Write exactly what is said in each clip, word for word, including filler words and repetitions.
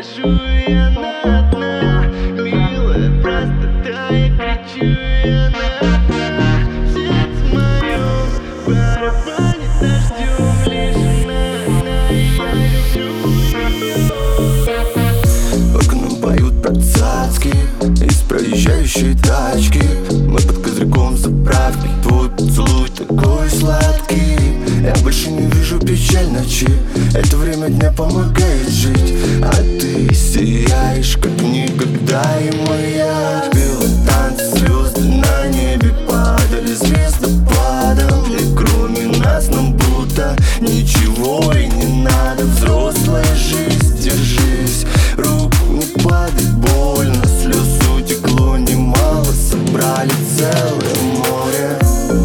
скажу, и она одна. Милая простота, я кричу, и она одна. В сердце моем барабанит дождем. Лишь она одна, и я люблю ее. В окна поют про цацки из проезжающей тачки. Мы под козырьком заправки. Твой поцелуй такой сладкий. Я больше не вижу печаль ночи. Это время дня помогает жить. А ты сияешь, как никогда, и моя. Белый танец, звезды на небе падали звездопадом. И кроме нас нам будто ничего и не надо. Взрослая жизнь, держись, рук не падай, больно. Слез утекло немало, собрали целое море.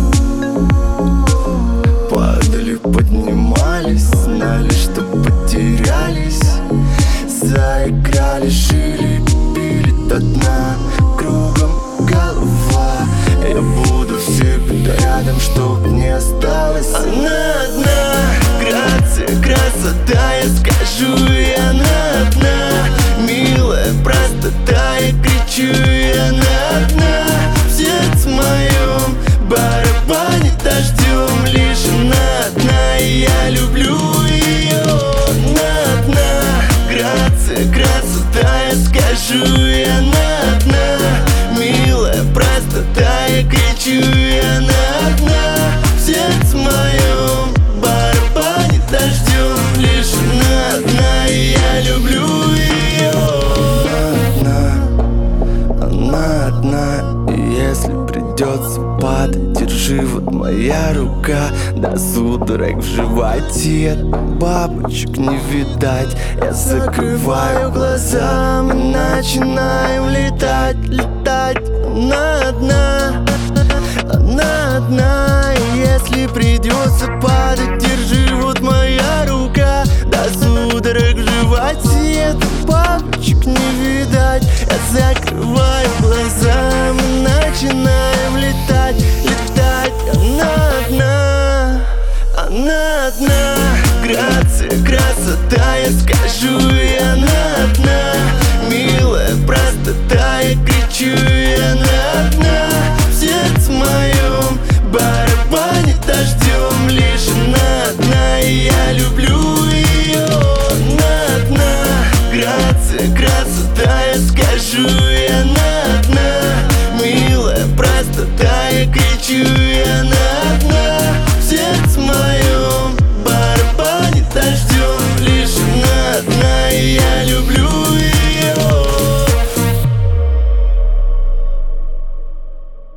Падали, поднимались, знали, что потерялись. Заиграли, жили, пили до дна. Кругом голова. Я буду всегда рядом, чтоб не осталось. Она одна, грация, красота, я скажу, и она одна. Милая простота, я кричу, и она одна. В сердце моем барабанит дождем. Лишь она одна, и я люблю ее. Она одна, грация, красота, я скажу, и она одна. Милая простота, я кричу, и она одна. В сердце моем барабанит дождем. Лишь она одна, и я люблю ее. Она одна, она одна. И если придется падать, держи, вот моя рука. До судорог в животе, от бабочек не видать. Я закрываю глаза, мы начинаем летать, летать. Она одна, она одна. И если придется падать, держи, вот моя рука. До судорог в животе, от бабочек не видать. Я закрываю глаза, мы начинаем летать, летать. Она одна, она одна. Грация, красота, я скажу,